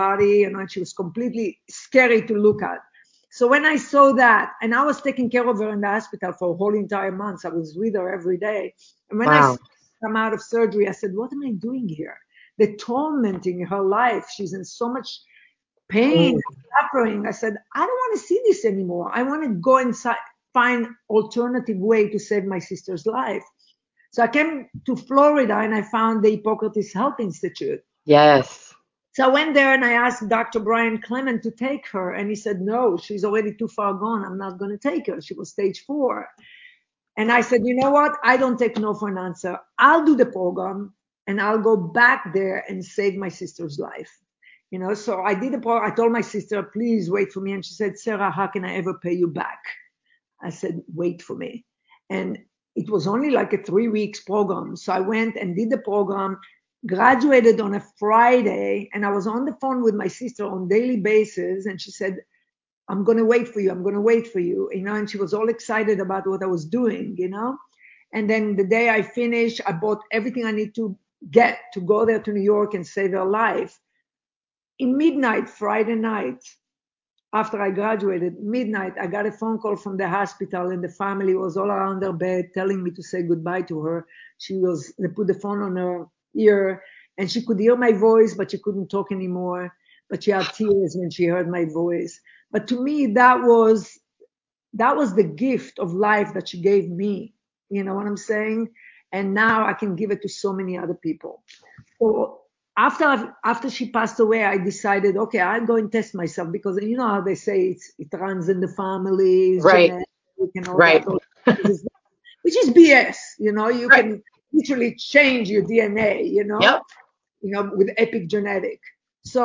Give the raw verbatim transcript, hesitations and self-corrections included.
body, you know, and she was completely scary to look at. So when I saw that, and I was taking care of her in the hospital for a whole entire month, I was with her every day. And when I Wow. come out of surgery, I said, what am I doing here? They're tormenting her life. She's in so much pain, Mm. suffering. I said, I don't want to see this anymore. I want to go inside, find alternative way to save my sister's life. So I came to Florida and I found the Hippocrates Health Institute. Yes. So I went there and I asked Doctor Brian Clement to take her. And he said, no, she's already too far gone. I'm not going to take her. She was stage four. And I said, you know what? I don't take no for an answer. I'll do the program and I'll go back there and save my sister's life. You know, so I did the program. I told my sister, please wait for me. And she said, Sarah, how can I ever pay you back? I said, wait for me. And it was only like a three weeks program. So I went and did the program, graduated on a Friday, and I was on the phone with my sister on daily basis. And she said, I'm going to wait for you. I'm going to wait for you. You know, and she was all excited about what I was doing, you know. And then the day I finished, I bought everything I need to get to go there to New York and save her life. In midnight, Friday night, after I graduated, midnight, I got a phone call from the hospital and the family was all around her bed telling me to say goodbye to her. She was, they put the phone on her ear and she could hear my voice, but she couldn't talk anymore. But she had tears when she heard my voice. But to me, that was, that was the gift of life that she gave me. You know what I'm saying? And now I can give it to so many other people. So after after she passed away, I decided, okay, I'll go and test myself because you know how they say it's, it runs in the family, it's Right. genetic and all Right. that, which is B S. You know, you Right. can literally change your D N A. You Yep. know, you know, with epigenetic.